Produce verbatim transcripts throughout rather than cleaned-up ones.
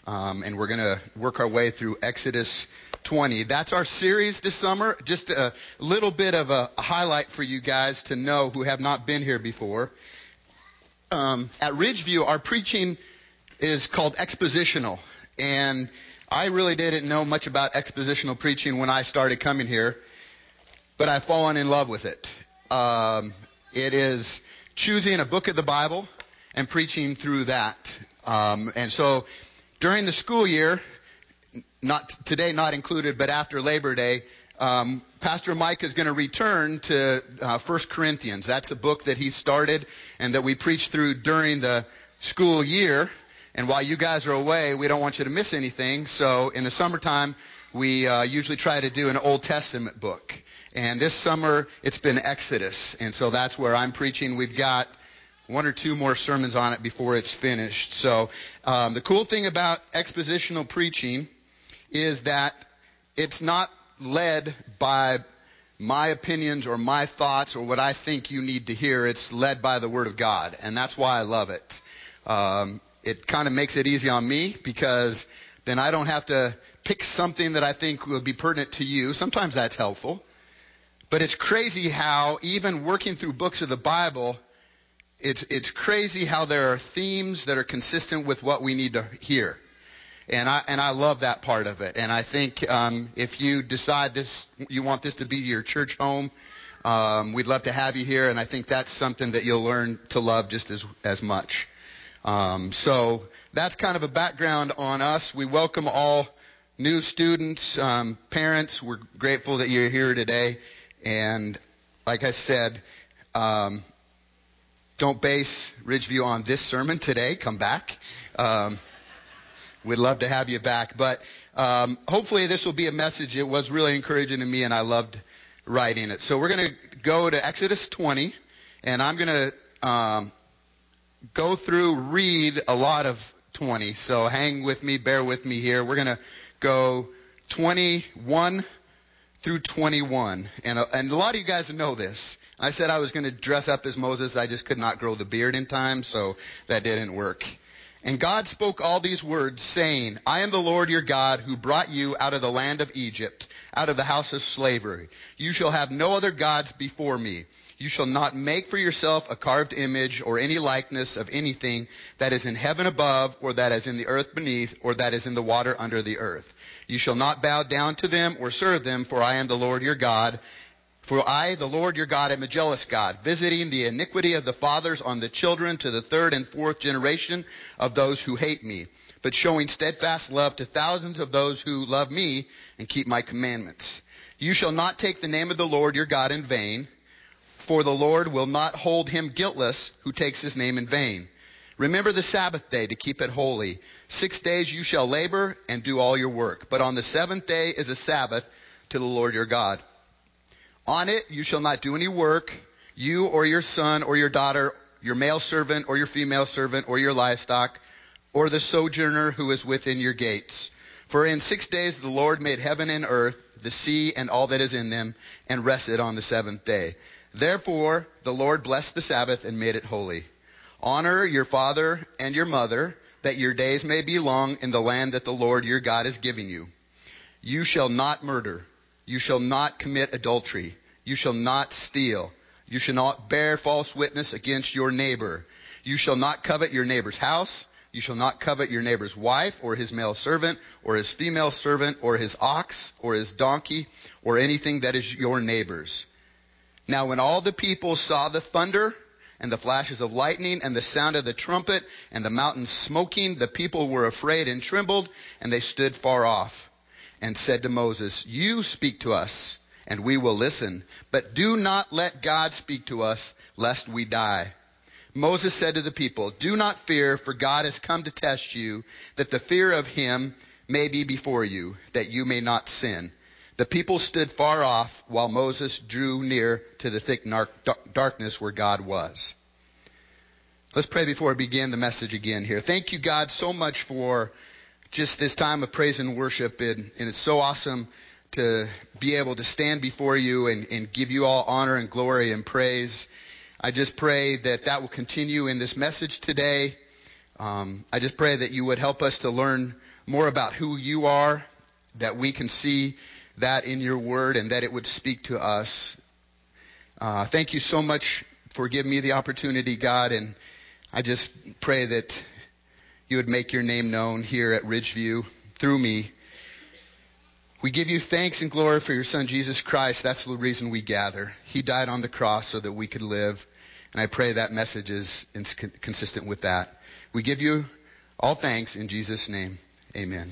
Um, and we're going to work our way through Exodus twenty. That's our series this summer. Just a little bit of a highlight for you guys to know who have not been here before. Um, at Ridgeview, our preaching is called expositional. And I really didn't know much about expositional preaching when I started coming here, but I've fallen in love with it. Um, it is choosing a book of the Bible and preaching through that. Um, and so during the school year, not today not included, but after Labor Day, um, Pastor Mike is going to return to uh, First Corinthians. That's the book that he started and that we preached through during the school year. And while you guys are away, we don't want you to miss anything. So in the summertime, we uh, usually try to do an Old Testament book. And this summer, it's been Exodus. And so that's where I'm preaching. We've got one or two more sermons on it before it's finished. So um, the cool thing about expositional preaching is that it's not led by my opinions or my thoughts or what I think you need to hear. It's led by the Word of God. And that's why I love it. Um, It kind of makes it easy on me because then I don't have to pick something that I think will be pertinent to you. Sometimes that's helpful. But it's crazy how even working through books of the Bible, it's it's crazy how there are themes that are consistent with what we need to hear. And I and I love that part of it. And I think um, if you decide this, you want this to be your church home, um, we'd love to have you here. And I think that's something that you'll learn to love just as as much. Um, so that's kind of a background on us. We welcome all new students, um, parents. We're grateful that you're here today. And like I said, um, don't base Ridgeview on this sermon today. Come back. Um, we'd love to have you back. But um, hopefully this will be a message. It was really encouraging to me, and I loved writing it. So we're going to go to Exodus twenty, and I'm going to Um, go through, read a lot of twenty. So hang with me, bear with me here. We're going to go twenty-one through twenty-one. And a, and a lot of you guys know this. I said I was going to dress up as Moses. I just could not grow the beard in time, so that didn't work. And God spoke all these words, saying, I am the Lord your God who brought you out of the land of Egypt, out of the house of slavery. You shall have no other gods before me. You shall not make for yourself a carved image or any likeness of anything that is in heaven above, or that is in the earth beneath, or that is in the water under the earth. You shall not bow down to them or serve them, for I am the Lord your God. For I, the Lord your God, am a jealous God, visiting the iniquity of the fathers on the children to the third and fourth generation of those who hate me, but showing steadfast love to thousands of those who love me and keep my commandments. You shall not take the name of the Lord your God in vain, for the Lord will not hold him guiltless who takes his name in vain. Remember the Sabbath day to keep it holy. Six days you shall labor and do all your work. But on the seventh day is a Sabbath to the Lord your God. On it you shall not do any work, you or your son or your daughter, your male servant or your female servant or your livestock, or the sojourner who is within your gates. For in six days the Lord made heaven and earth, the sea and all that is in them, and rested on the seventh day. Therefore, the Lord blessed the Sabbath and made it holy. Honor your father and your mother, that your days may be long in the land that the Lord your God is giving you. You shall not murder. You shall not commit adultery. You shall not steal. You shall not bear false witness against your neighbor. You shall not covet your neighbor's house. You shall not covet your neighbor's wife, or his male servant, or his female servant, or his ox, or his donkey, or anything that is your neighbor's. Now when all the people saw the thunder and the flashes of lightning and the sound of the trumpet and the mountain smoking, the people were afraid and trembled, and they stood far off and said to Moses, you speak to us and we will listen, but do not let God speak to us lest we die. Moses said to the people, do not fear, for God has come to test you, that the fear of him may be before you, that you may not sin. The people stood far off while Moses drew near to the thick darkness where God was. Let's pray before we begin the message again here. Thank you, God, so much for just this time of praise and worship. And, and it's so awesome to be able to stand before you and, and give you all honor and glory and praise. I just pray that that will continue in this message today. Um, I just pray that you would help us to learn more about who you are, that we can see that in your word, and that it would speak to us. Uh, thank you so much for giving me the opportunity, God, and I just pray that you would make your name known here at Ridgeview through me. We give you thanks and glory for your Son, Jesus Christ. That's the reason we gather. He died on the cross so that we could live, and I pray that message is consistent with that. We give you all thanks in Jesus' name. Amen.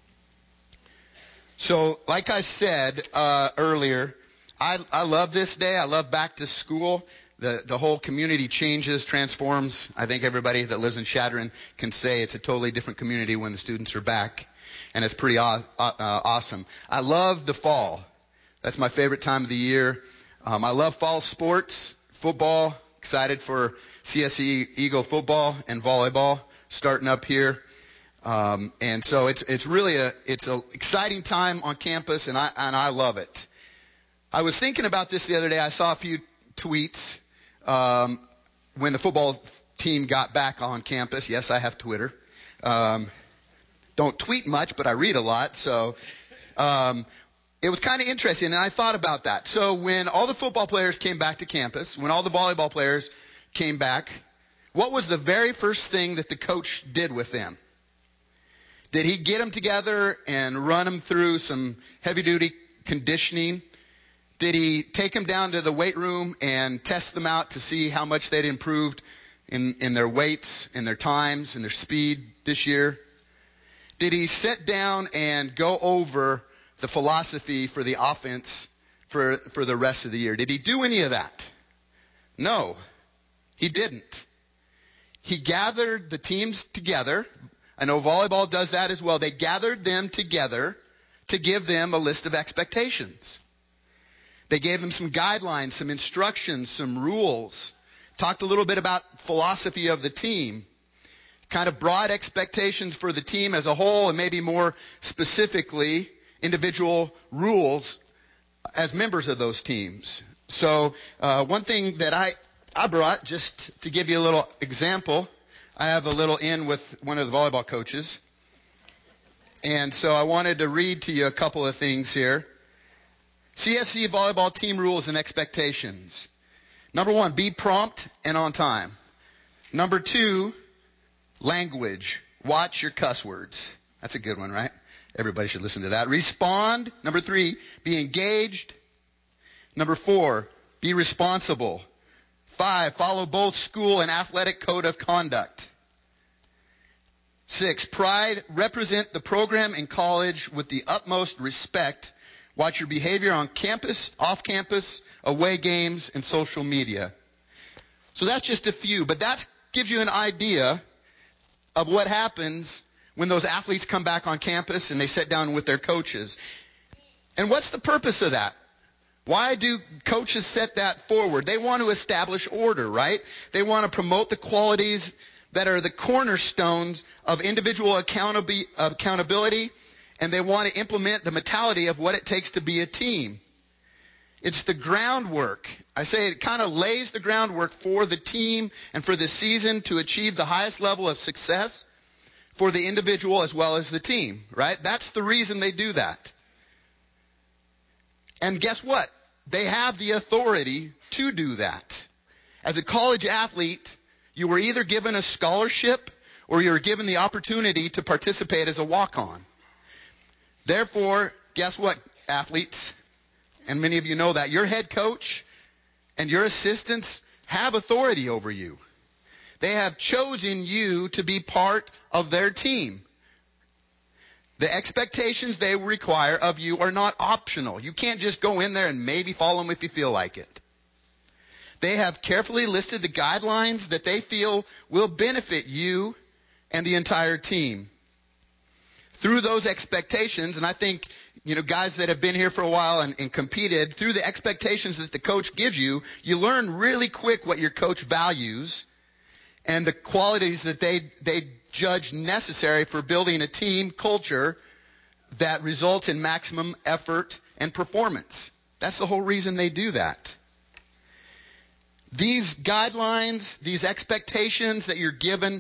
So, like I said uh, earlier, I, I love this day. I love back to school. The the whole community changes, transforms. I think everybody that lives in Chadron can say it's a totally different community when the students are back, and it's pretty aw- uh, awesome. I love the fall. That's my favorite time of the year. Um, I love fall sports, football. Excited for C S E Eagle football and volleyball starting up here. Um, and so it's it's really a it's an exciting time on campus, and I and I love it. I was thinking about this the other day. I saw a few tweets um, when the football team got back on campus. Yes, I have Twitter. Um, don't tweet much, but I read a lot, so um, it was kind of interesting, and I thought about that. So when all the football players came back to campus, when all the volleyball players came back, what was the very first thing that the coach did with them? Did he get them together and run them through some heavy-duty conditioning? Did he take them down to the weight room and test them out to see how much they'd improved in, in their weights, in their times, and their speed this year? Did he sit down and go over the philosophy for the offense for, for the rest of the year? Did he do any of that? No, he didn't. He gathered the teams together. I know volleyball does that as well. They gathered them together to give them a list of expectations. They gave them some guidelines, some instructions, some rules. Talked a little bit about philosophy of the team. Kind of broad expectations for the team as a whole, and maybe more specifically, individual rules as members of those teams. So uh, one thing that I, I brought, just to give you a little example, I have a little in with one of the volleyball coaches. And so I wanted to read to you a couple of things here. C S C volleyball team rules and expectations. Number one, be prompt and on time. Number two, language. Watch your cuss words. That's a good one, right? Everybody should listen to that. Respond. Number three, be engaged. Number four, be responsible. Five, follow both school and athletic code of conduct. Six, pride, represent the program and college with the utmost respect. Watch your behavior on campus, off campus, away games, and social media. So that's just a few, but that gives you an idea of what happens when those athletes come back on campus and they sit down with their coaches. And what's the purpose of that? Why do coaches set that forward? They want to establish order, right? They want to promote the qualities that are the cornerstones of individual accountability, and they want to implement the mentality of what it takes to be a team. It's the groundwork. I say it kind of lays the groundwork for the team and for the season to achieve the highest level of success for the individual as well as the team, right? That's the reason they do that. And guess what? They have the authority to do that. As a college athlete, you were either given a scholarship or you were given the opportunity to participate as a walk-on. Therefore, guess what, athletes? And many of you know that. Your head coach and your assistants have authority over you. They have chosen you to be part of their team. The expectations they require of you are not optional. You can't just go in there and maybe follow them if you feel like it. They have carefully listed the guidelines that they feel will benefit you and the entire team. Through those expectations, and I think, you know, guys that have been here for a while and, and competed, through the expectations that the coach gives you, you learn really quick what your coach values and the qualities that they they judge necessary for building a team culture that results in maximum effort and performance. That's the whole reason they do that. These guidelines, these expectations that you're given,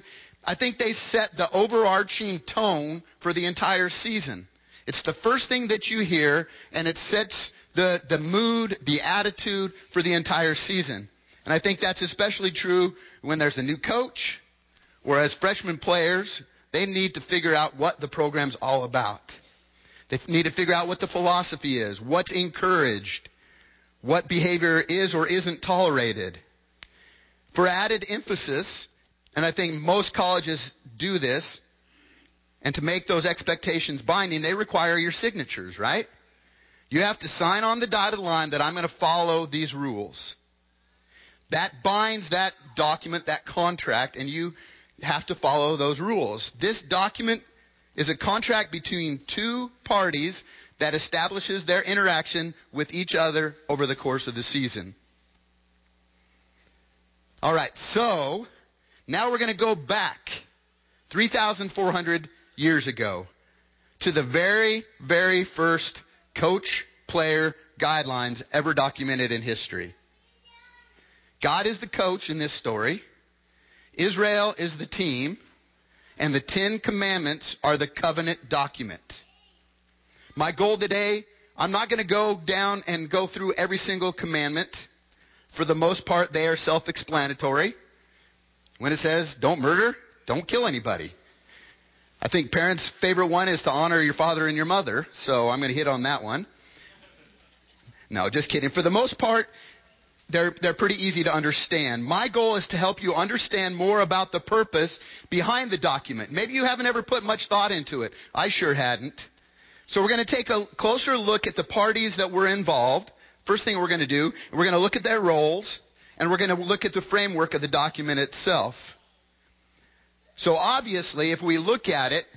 I think they set the overarching tone for the entire season. It's the first thing that you hear, and it sets the, the mood, the attitude for the entire season. And I think that's especially true when there's a new coach, or as freshman players, they need to figure out what the program's all about. They need to figure out what the philosophy is, what's encouraged, what behavior is or isn't tolerated. For added emphasis, and I think most colleges do this, and to make those expectations binding, they require your signatures, right? You have to sign on the dotted line that I'm going to follow these rules. That binds that document, that contract, and you have to follow those rules. This document is a contract between two parties that establishes their interaction with each other over the course of the season. All right, so now we're going to go back three thousand four hundred years ago to the very, very first coach-player guidelines ever documented in history. God is the coach in this story. Israel is the team. And the Ten Commandments are the covenant document. My goal today, I'm not going to go down and go through every single commandment. For the most part, they are self-explanatory. When it says, don't murder, don't kill anybody. I think parents' favorite one is to honor your father and your mother. So I'm going to hit on that one. No, just kidding. For the most part, They're, they're pretty easy to understand. My goal is to help you understand more about the purpose behind the document. Maybe you haven't ever put much thought into it. I sure hadn't. So we're going to take a closer look at the parties that were involved. First thing we're going to do, we're going to look at their roles, and we're going to look at the framework of the document itself. So obviously, if we look at it,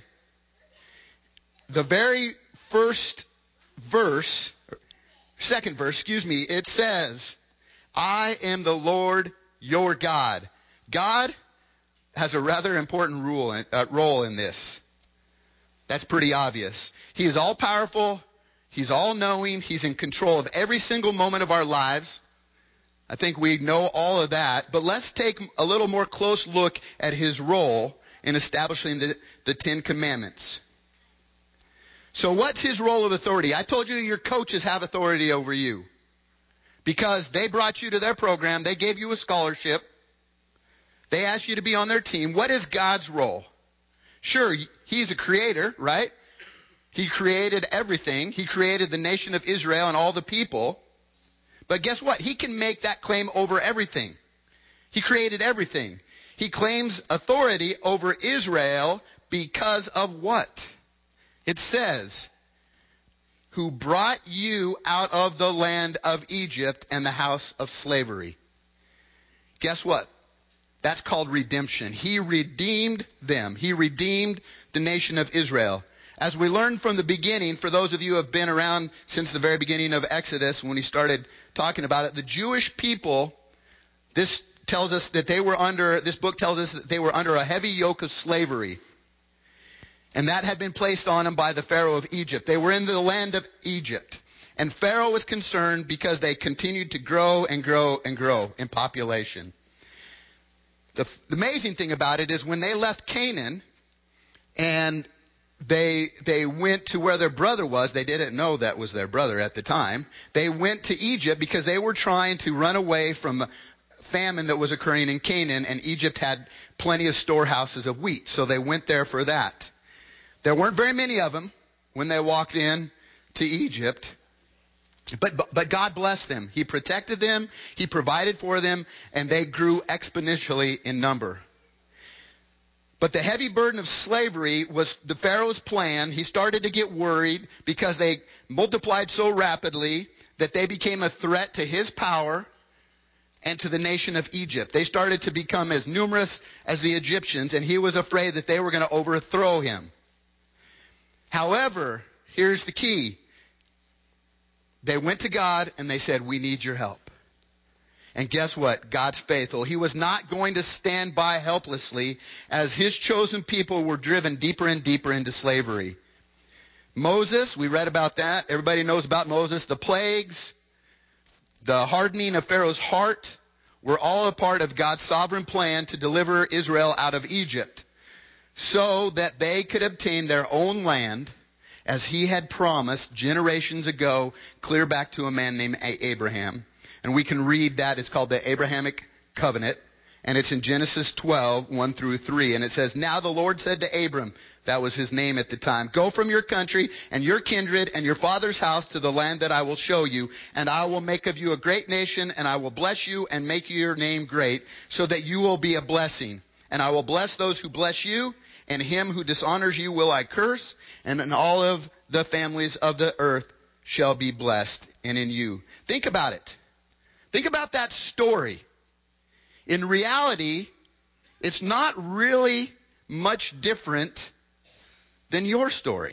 the very first verse, second verse, excuse me, it says, I am the Lord your God. God has a rather important rule, uh, role in this. That's pretty obvious. He is all-powerful. He's all-knowing. He's in control of every single moment of our lives. I think we know all of that. But let's take a little more close look at his role in establishing the, the Ten Commandments. So what's his role of authority? I told you your coaches have authority over you. Because they brought you to their program, they gave you a scholarship, they asked you to be on their team. What is God's role? Sure, he's a creator, right? He created everything. He created the nation of Israel and all the people. But guess what? He can make that claim over everything. He created everything. He claims authority over Israel because of what? It says, who brought you out of the land of Egypt and the house of slavery. Guess what? That's called redemption. He redeemed them. He redeemed the nation of Israel. As we learned from the beginning, for those of you who have been around since the very beginning of Exodus, when he started talking about it, the Jewish people, this tells us that they were under, this book tells us that they were under a heavy yoke of slavery. And that had been placed on them by the Pharaoh of Egypt. They were in the land of Egypt. And Pharaoh was concerned because they continued to grow and grow and grow in population. The, the amazing thing about it is when they left Canaan and they, they went to where their brother was, they didn't know that was their brother at the time. They went to Egypt because they were trying to run away from famine that was occurring in Canaan, and Egypt had plenty of storehouses of wheat. So they went there for that. There weren't very many of them when they walked in to Egypt, but, but but God blessed them. He protected them, He provided for them, and they grew exponentially in number. But the heavy burden of slavery was the Pharaoh's plan. He started to get worried because they multiplied so rapidly that they became a threat to his power and to the nation of Egypt. They started to become as numerous as the Egyptians, and he was afraid that they were going to overthrow him. However, here's the key. They went to God and they said, we need your help. And guess what? God's faithful. He was not going to stand by helplessly as his chosen people were driven deeper and deeper into slavery. Moses, we read about that. Everybody knows about Moses. The plagues, the hardening of Pharaoh's heart were all a part of God's sovereign plan to deliver Israel out of Egypt. so that they could obtain their own land, as he had promised generations ago, clear back to a man named Abraham. And we can read that. It's called the Abrahamic Covenant. And it's in Genesis twelve, one through three. And it says, "Now the Lord said to Abram," that was his name at the time, "Go from your country and your kindred and your father's house to the land that I will show you. And I will make of you a great nation, and I will bless you and make your name great, so that you will be a blessing. And I will bless those who bless you, and him who dishonors you will I curse. And in all of the families of the earth shall be blessed, and in you." Think about it. Think about that story. In reality, it's not really much different than your story,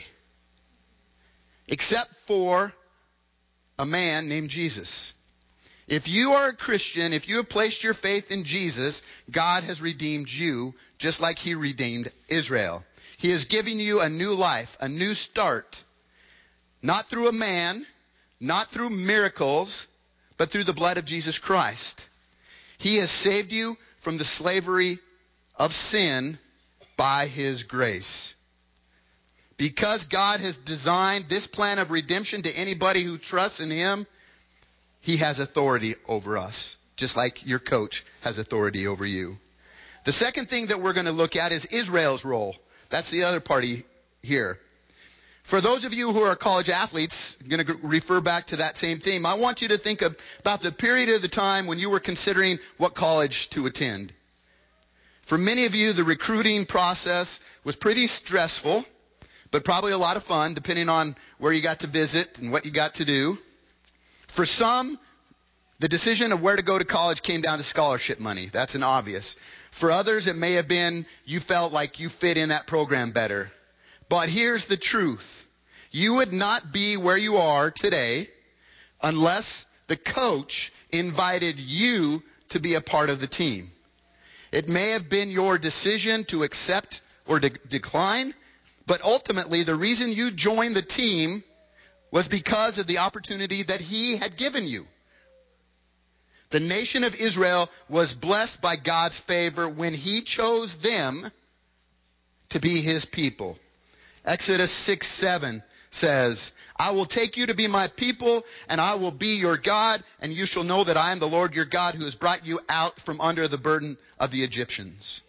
except for a man named Jesus. If you are a Christian, if you have placed your faith in Jesus, God has redeemed you just like he redeemed Israel. He is giving you a new life, a new start, not through a man, not through miracles, but through the blood of Jesus Christ. He has saved you from the slavery of sin by his grace. Because God has designed this plan of redemption to anybody who trusts in him, he has authority over us, just like your coach has authority over you. The second thing that we're going to look at is Israel's role. That's the other party here. For those of you who are college athletes, I'm going to refer back to that same theme. I want you to think of, about the period of the time when you were considering what college to attend. For many of you, the recruiting process was pretty stressful, but probably a lot of fun, depending on where you got to visit and what you got to do. For some, the decision of where to go to college came down to scholarship money. That's an obvious. For others, it may have been you felt like you fit in that program better. But here's the truth. You would not be where you are today unless the coach invited you to be a part of the team. It may have been your decision to accept or de- decline, but ultimately the reason you joined the team was because of the opportunity that he had given you. The nation of Israel was blessed by God's favor when he chose them to be his people. Exodus six seven says, "I will take you to be my people, and I will be your God, and you shall know that I am the Lord your God who has brought you out from under the burden of the Egyptians."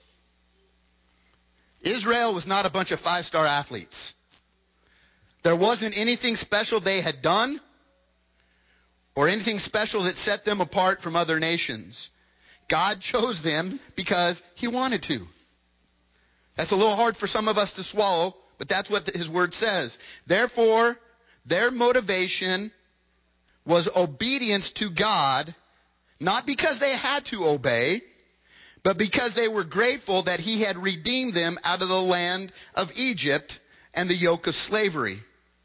Israel was not a bunch of five-star athletes. There wasn't anything special they had done or anything special that set them apart from other nations. God chose them because he wanted to. That's a little hard for some of us to swallow, but that's what his word says. Therefore, their motivation was obedience to God, not because they had to obey, but because they were grateful that he had redeemed them out of the land of Egypt and the yoke of slavery.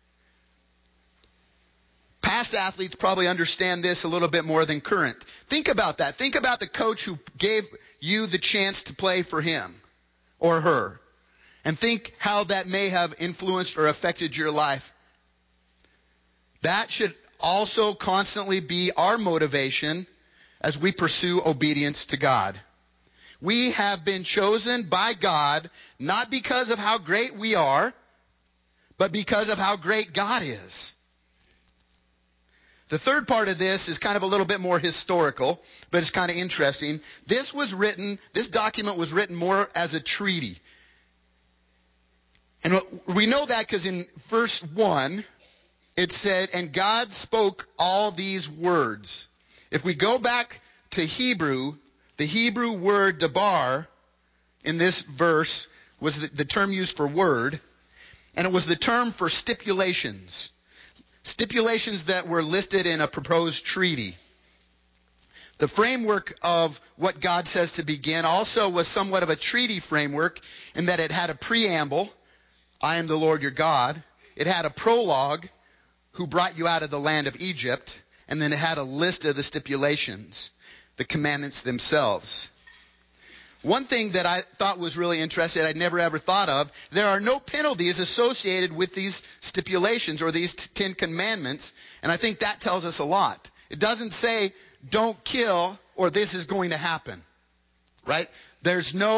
Past athletes probably understand this a little bit more than current. Think about that. Think about the coach who gave you the chance to play for him or her. And think how that may have influenced or affected your life. That should also constantly be our motivation as we pursue obedience to God. We have been chosen by God not because of how great we are, but because of how great God is. The third part of this is kind of a little bit more historical, but it's kind of interesting. This was written, this document was written more as a treaty. And we know that because in verse one, it said, "And God spoke all these words." If we go back to Hebrew, the Hebrew word dabar in this verse was the, the term used for word, and it was the term for stipulations. Stipulations that were listed in a proposed treaty. The framework of what God says to begin also was somewhat of a treaty framework in that it had a preamble, "I am the Lord your God." It had a prologue, "Who brought you out of the land of Egypt," and then it had a list of the stipulations, the commandments themselves. One thing that I thought was really interesting, I'd never ever thought of, there are no penalties associated with these stipulations or these Ten Commandments, and I think that tells us a lot. It doesn't say, "Don't kill," or "This is going to happen," right? There's no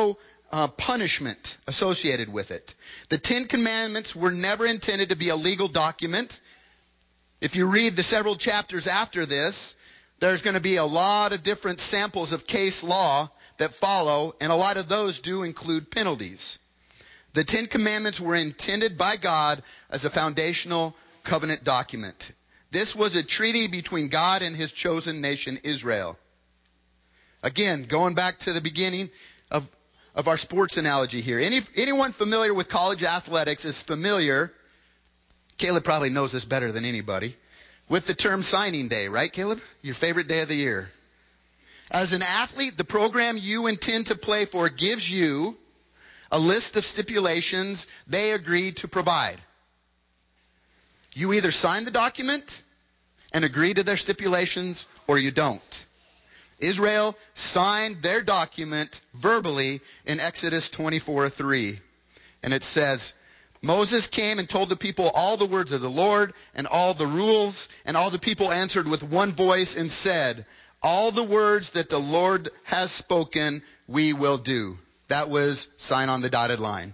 uh, punishment associated with it. The Ten Commandments were never intended to be a legal document. If you read the several chapters after this, there's going to be a lot of different samples of case law that follow, and a lot of those do include penalties. The Ten Commandments were intended by God as a foundational covenant document. This was a treaty between God and his chosen nation, Israel. Again, going back to the beginning of, of our sports analogy here. Any, anyone familiar with college athletics is familiar, Caleb probably knows this better than anybody, with the term signing day, right, Caleb? Your favorite day of the year. As an athlete, the program you intend to play for gives you a list of stipulations they agreed to provide. You either sign the document and agree to their stipulations, or you don't. Israel signed their document verbally in Exodus twenty-four three. And it says, Moses came and told the people all the words of the Lord and all the rules, and all the people answered with one voice and said, all the words that the Lord has spoken, we will do. That was sign on the dotted line.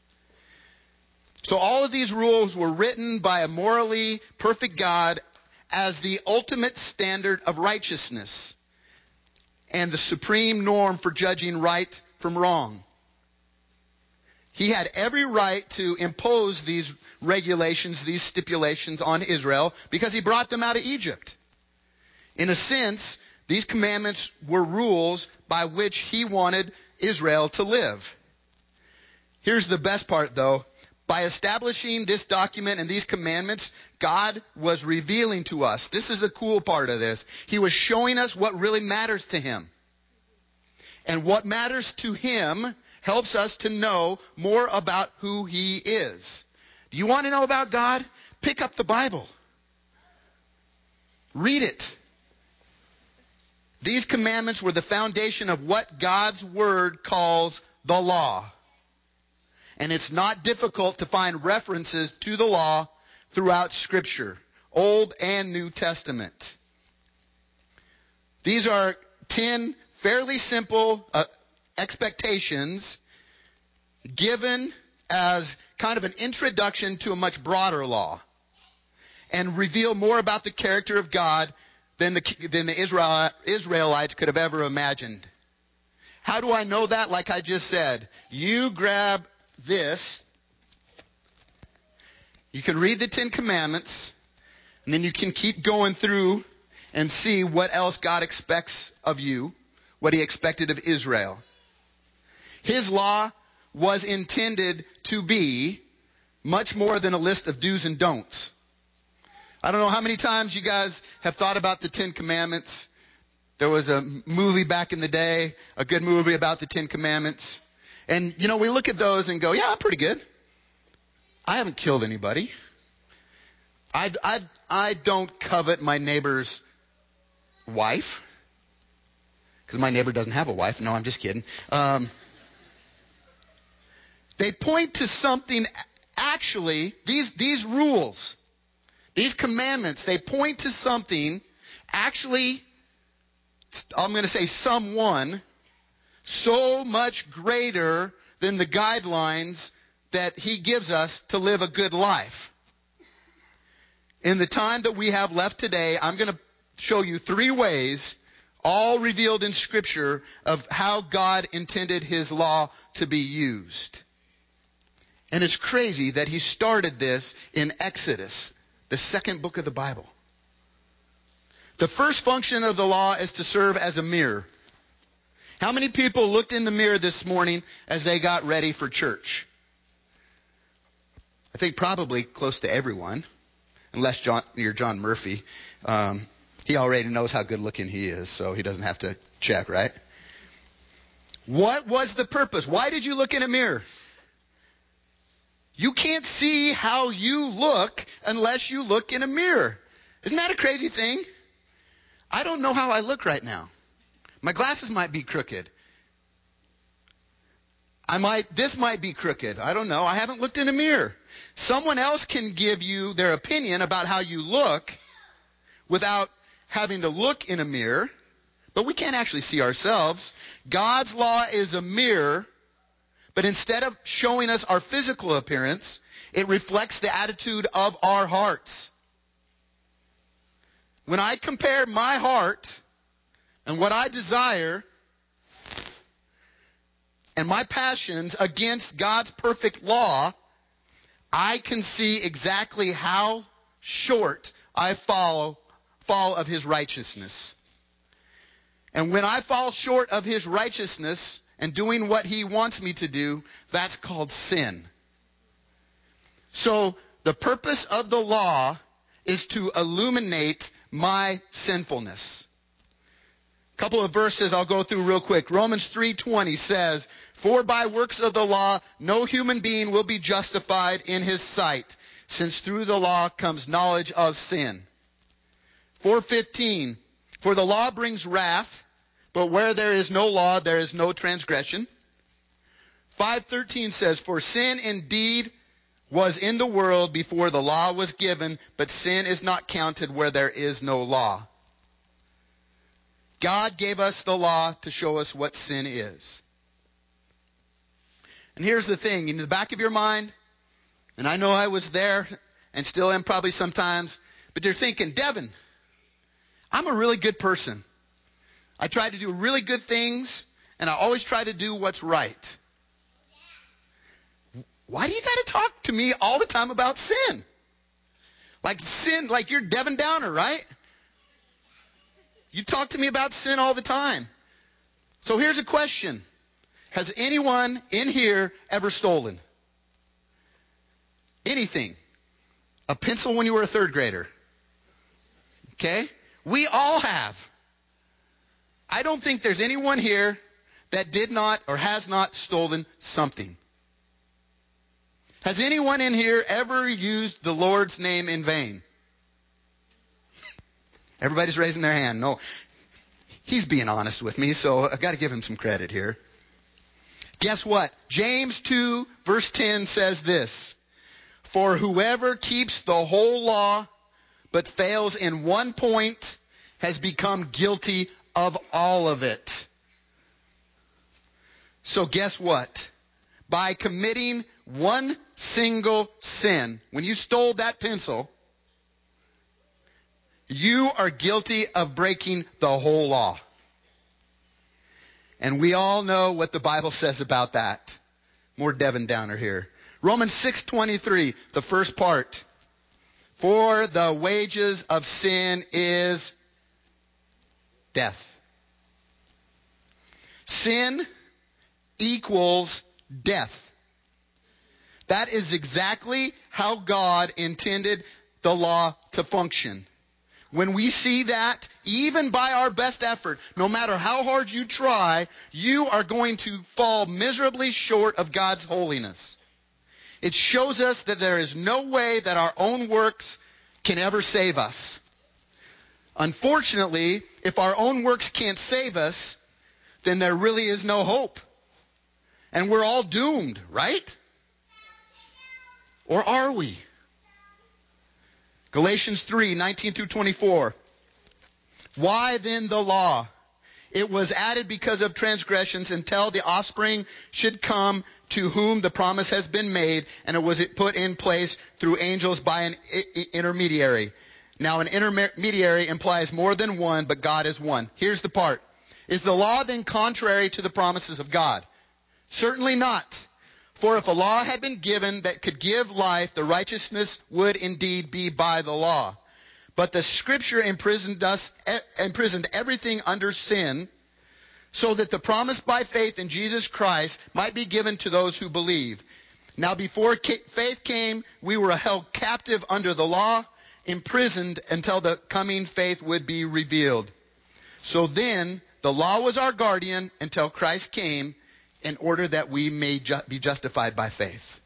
So all of these rules were written by a morally perfect God as the ultimate standard of righteousness and the supreme norm for judging right from wrong. He had every right to impose these regulations, these stipulations on Israel because he brought them out of Egypt. In a sense, these commandments were rules by which he wanted Israel to live. Here's the best part, though. By establishing this document and these commandments, God was revealing to us. This is the cool part of this. He was showing us what really matters to him. And what matters to him helps us to know more about who he is. Do you want to know about God? Pick up the Bible. Read it. These commandments were the foundation of what God's Word calls the law. And it's not difficult to find references to the law throughout Scripture, Old and New Testament. These are ten fairly simple uh, expectations given as kind of an introduction to a much broader law and reveal more about the character of God than the, than the Israel, Israelites could have ever imagined. How do I know that? Like I just said, you grab this, you can read the Ten Commandments, and then you can keep going through and see what else God expects of you, what he expected of Israel. His law was intended to be much more than a list of do's and don'ts. I don't know how many times you guys have thought about the Ten Commandments. There was a movie back in the day, a good movie about the Ten Commandments. And, you know, we look at those and go, yeah, I'm pretty good. I haven't killed anybody. I, I, I don't covet my neighbor's wife. Because my neighbor doesn't have a wife. No, I'm just kidding. Um, they point to something, actually, these, these rules, these commandments, they point to something, actually, I'm going to say someone, so much greater than the guidelines that he gives us to live a good life. In the time that we have left today, I'm going to show you three ways, all revealed in Scripture, of how God intended his law to be used. And it's crazy that he started this in Exodus, the second book of the Bible. The first function of the law is to serve as a mirror. How many people looked in the mirror this morning as they got ready for church? I think probably close to everyone, unless John, you're John Murphy. Um, he already knows how good looking he is, so he doesn't have to check, right? What was the purpose? Why did you look in a mirror? You can't see how you look unless you look in a mirror. Isn't that a crazy thing? I don't know how I look right now. My glasses might be crooked. I might, this might be crooked. I don't know. I haven't looked in a mirror. Someone else can give you their opinion about how you look without having to look in a mirror, but we can't actually see ourselves. God's law is a mirror But instead of showing us our physical appearance, it reflects the attitude of our hearts. When I compare my heart and what I desire and my passions against God's perfect law, I can see exactly how short I fall, fall of His righteousness. And when I fall short of His righteousness and doing what He wants me to do, that's called sin. So the purpose of the law is to illuminate my sinfulness. A couple of verses I'll go through real quick. Romans three twenty says, "For by works of the law no human being will be justified in his sight, since through the law comes knowledge of sin." four fifteen, "For the law brings wrath, but where there is no law there is no transgression." five thirteen says, "For sin indeed was in the world before the law was given, but sin is not counted where there is no law." God gave us the law to show us what sin is. And here's the thing, in the back of your mind, and I know I was there and still am probably sometimes, but you're thinking, Devin, I'm a really good person. I try to do really good things, and I always try to do what's right. Why do you got to talk to me all the time about sin? Like sin, like you're Devin Downer, right? You talk to me about sin all the time. So here's a question. Has anyone in here ever stolen? Anything? A pencil when you were a third grader? Okay? We all have. I don't think there's anyone here that did not or has not stolen something. Has anyone in here ever used the Lord's name in vain? Everybody's raising their hand. No. He's being honest with me, so I've got to give him some credit here. Guess what? James two verse ten says this, "For whoever keeps the whole law but fails in one point has become guilty of all of it." So guess what? By committing one single sin, when you stole that pencil, you are guilty of breaking the whole law. And we all know what the Bible says about that. More Devin Downer here. Romans six twenty-three, the first part. "For the wages of sin is death." Sin equals death. That is exactly how God intended the law to function. When we see that, even by our best effort, no matter how hard you try, you are going to fall miserably short of God's holiness. It shows us that there is no way that our own works can ever save us. Unfortunately, if our own works can't save us, then there really is no hope. And we're all doomed, right? Or are we? Galatians three nineteen through twenty-four. "Why then the law? It was added because of transgressions until the offspring should come to whom the promise has been made, and it was put in place through angels by an intermediary. Now an intermediary implies more than one, but God is one." Here's the part. "Is the law then contrary to the promises of God? Certainly not. For if a law had been given that could give life, the righteousness would indeed be by the law. But the Scripture imprisoned us, imprisoned everything under sin, so that the promise by faith in Jesus Christ might be given to those who believe. Now before faith came, we were held captive under the law, imprisoned until the coming faith would be revealed. So then, the law was our guardian until Christ came, in order that we may ju- be justified by faith."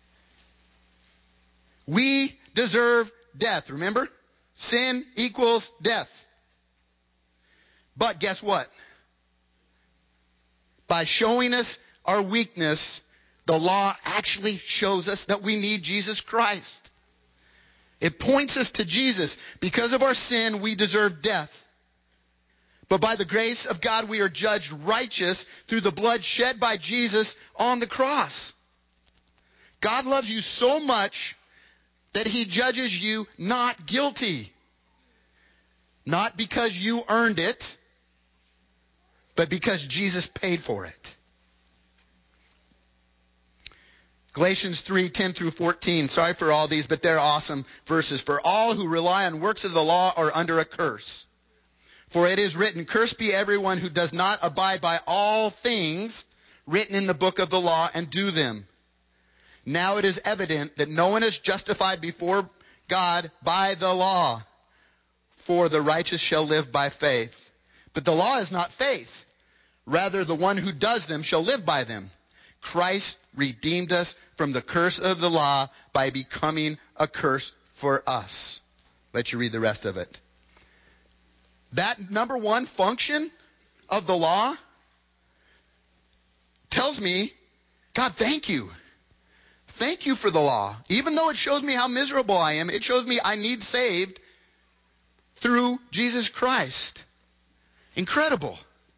We deserve death, remember? Sin equals death. But guess what? By showing us our weakness, the law actually shows us that we need Jesus Christ. It points us to Jesus. Because of our sin, we deserve death. But by the grace of God, we are judged righteous through the blood shed by Jesus on the cross. God loves you so much that he judges you not guilty. Not because you earned it, but because Jesus paid for it. Galatians three, ten through fourteen. Sorry for all these, but they're awesome verses. For all who rely on works of the law are under a curse. For it is written, cursed be everyone who does not abide by all things written in the book of the law and do them. Now it is evident that no one is justified before God by the law, for the righteous shall live by faith. But the law is not faith. Rather, the one who does them shall live by them. Christ redeemed us from the curse of the law by becoming a curse for us. Let you read the rest of it. That number one function of the law tells me, God, thank you. Thank you for the law. Even though it shows me how miserable I am, it shows me I need saved through Jesus Christ. Incredible.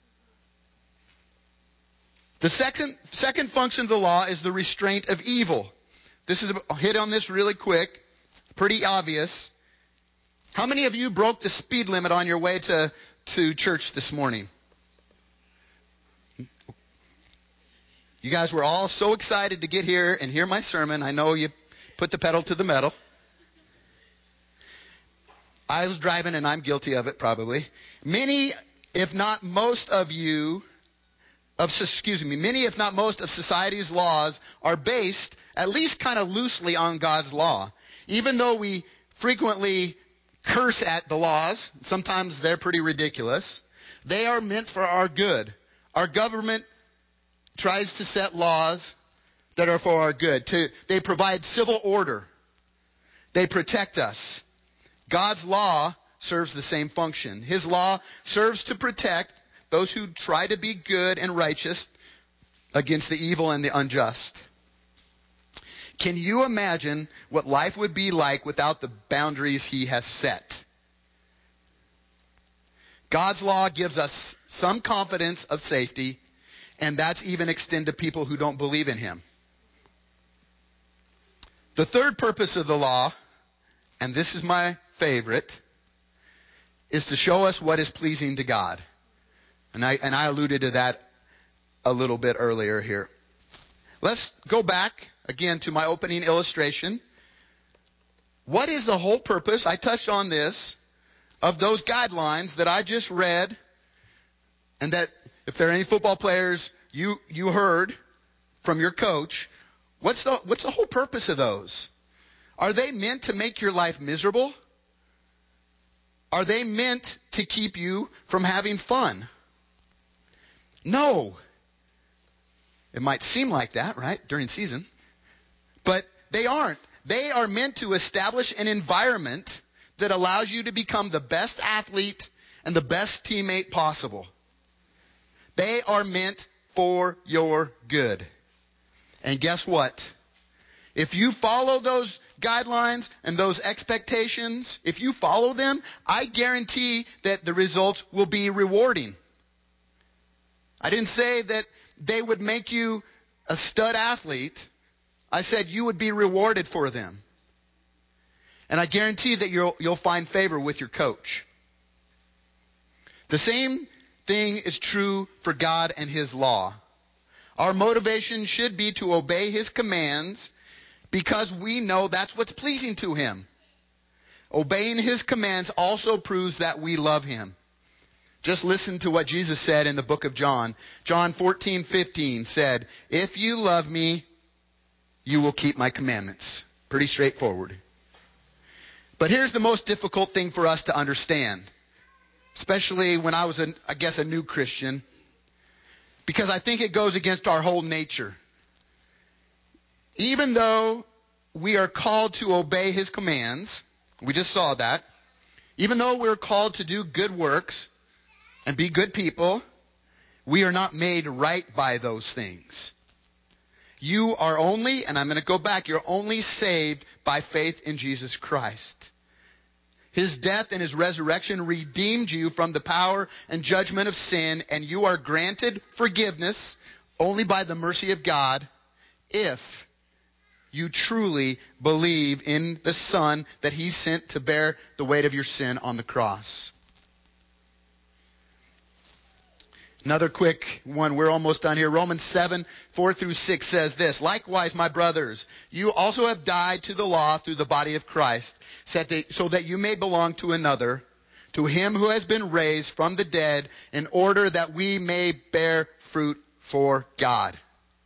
The second, second function of the law is the restraint of evil. This is, I'll hit on this really quick. Pretty obvious. How many of you broke the speed limit on your way to, to church this morning? You guys were all so excited to get here and hear my sermon. I know you put the pedal to the metal. I was driving and I'm guilty of it probably. Many, if not most of you, of, excuse me, many if not most of society's laws are based at least kind of loosely on God's law. Even though we frequently curse at the laws, sometimes they're pretty ridiculous, they are meant for our good. Our government tries to set laws that are for our good. To, they provide civil order. They protect us. God's law serves the same function. His law serves to protect those who try to be good and righteous against the evil and the unjust. Can you imagine what life would be like without the boundaries he has set? God's law gives us some confidence of safety, and that's even extended to people who don't believe in him. The third purpose of the law, and this is my favorite, is to show us what is pleasing to God. And I, and I alluded to that a little bit earlier here. Let's go back again to my opening illustration. What is the whole purpose, I touched on this, of those guidelines that I just read, and that if there are any football players you, you heard from your coach, what's the, what's the whole purpose of those? Are they meant to make your life miserable? Are they meant to keep you from having fun? No. It might seem like that, right, during season. But they aren't. They are meant to establish an environment that allows you to become the best athlete and the best teammate possible. They are meant for your good. And guess what? If you follow those guidelines and those expectations, if you follow them, I guarantee that the results will be rewarding. I didn't say that they would make you a stud athlete. I said you would be rewarded for them. And I guarantee that you'll, you'll find favor with your coach. The same thing is true for God and his law. Our motivation should be to obey his commands because we know that's what's pleasing to him. Obeying his commands also proves that we love him. Just listen to what Jesus said in the book of John. John fourteen fifteen said, if you love me, you will keep my commandments. Pretty straightforward. But here's the most difficult thing for us to understand, especially when I was, a, I guess, a new Christian, because I think it goes against our whole nature. Even though we are called to obey his commands, we just saw that, even though we're called to do good works and be good people, we are not made right by those things. You are only, and I'm going to go back, you're only saved by faith in Jesus Christ. His death and his resurrection redeemed you from the power and judgment of sin, and you are granted forgiveness only by the mercy of God if you truly believe in the Son that he sent to bear the weight of your sin on the cross. Another quick one. We're almost done here. Romans seven, four through six says this. Likewise, my brothers, you also have died to the law through the body of Christ, so that you may belong to another, to him who has been raised from the dead, in order that we may bear fruit for God.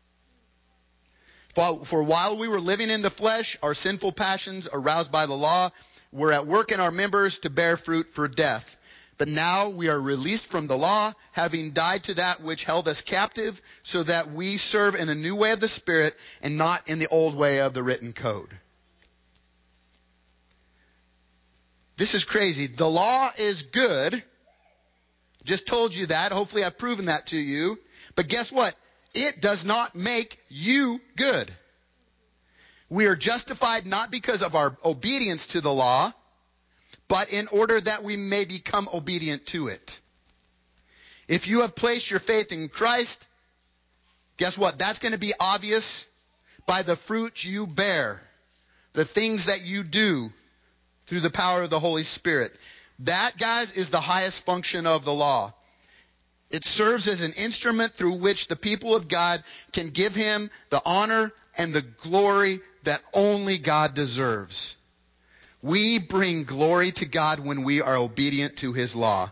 For, for while we were living in the flesh, our sinful passions, aroused by the law, were at work in our members to bear fruit for death. But now we are released from the law, having died to that which held us captive, so that we serve in a new way of the Spirit and not in the old way of the written code. This is crazy. The law is good. Just told you that. Hopefully I've proven that to you. But guess what? It does not make you good. We are justified not because of our obedience to the law, but in order that we may become obedient to it. If you have placed your faith in Christ, guess what? That's going to be obvious by the fruit you bear, the things that you do through the power of the Holy Spirit. That, guys, is the highest function of the law. It serves as an instrument through which the people of God can give him the honor and the glory that only God deserves. We bring glory to God when we are obedient to his law.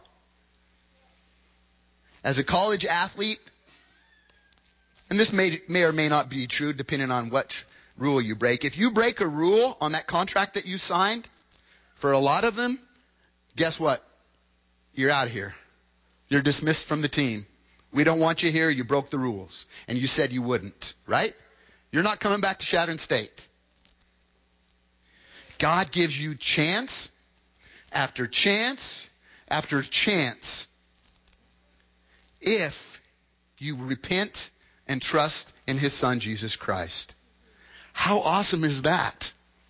As a college athlete, and this may, may or may not be true depending on what rule you break. If you break a rule on that contract that you signed, for a lot of them, guess what? You're out of here. You're dismissed from the team. We don't want you here. You broke the rules. And you said you wouldn't, right? You're not coming back to Chadron State. God gives you chance after chance after chance if you repent and trust in his Son, Jesus Christ. How awesome is that?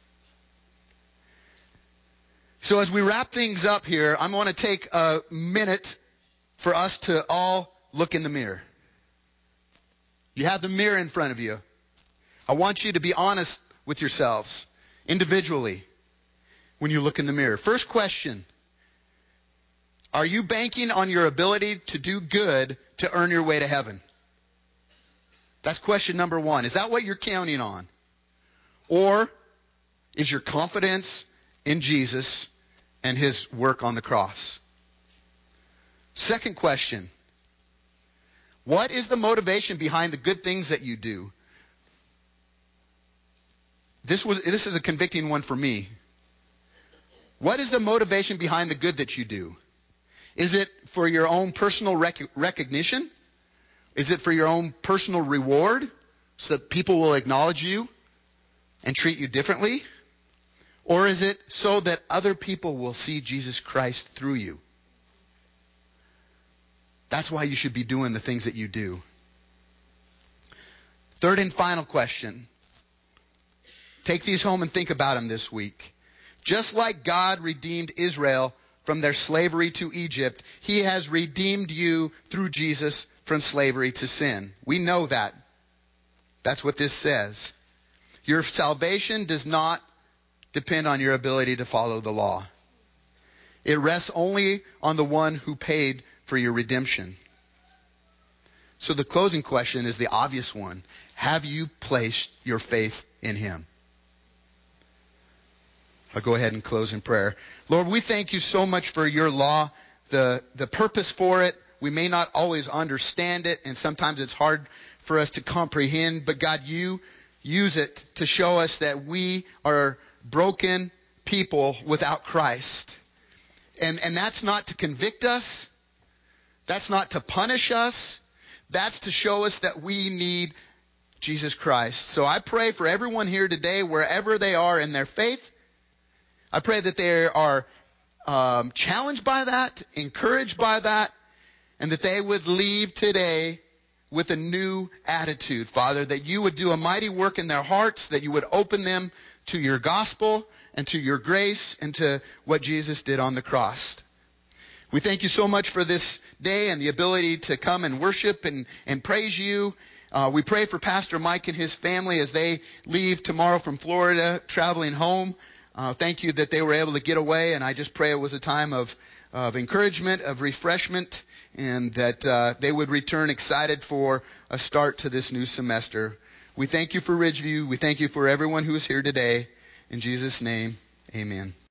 So as we wrap things up here, I'm going to take a minute for us to all look in the mirror. You have the mirror in front of you. I want you to be honest with yourselves individually when you look in the mirror. First question. Are you banking on your ability to do good to earn your way to heaven? That's question number one. Is that what you're counting on? Or is your confidence in Jesus and his work on the cross? Second question. What is the motivation behind the good things that you do? This was this is a convicting one for me. What is the motivation behind the good that you do? Is it for your own personal rec- recognition? Is it for your own personal reward so that people will acknowledge you and treat you differently? Or is it so that other people will see Jesus Christ through you? That's why you should be doing the things that you do. Third and final question. Take these home and think about them this week. Just like God redeemed Israel from their slavery to Egypt, he has redeemed you through Jesus from slavery to sin. We know that. That's what this says. Your salvation does not depend on your ability to follow the law. It rests only on the one who paid for your redemption. So the closing question is the obvious one. Have you placed your faith in him? I'll go ahead and close in prayer. Lord, we thank you so much for your law, the, the purpose for it. We may not always understand it, and sometimes it's hard for us to comprehend, but God, you use it to show us that we are broken people without Christ. And, and that's not to convict us. That's not to punish us. That's to show us that we need Jesus Christ. So I pray for everyone here today, wherever they are in their faith, I pray that they are um, challenged by that, encouraged by that, and that they would leave today with a new attitude, Father, that you would do a mighty work in their hearts, that you would open them to your gospel and to your grace and to what Jesus did on the cross. We thank you so much for this day and the ability to come and worship and, and praise you. Uh, we pray for Pastor Mike and his family as they leave tomorrow from Florida, traveling home. Uh, thank you that they were able to get away, and I just pray it was a time of, of encouragement, of refreshment, and that uh, they would return excited for a start to this new semester. We thank you for Ridgeview. We thank you for everyone who is here today. In Jesus' name, amen.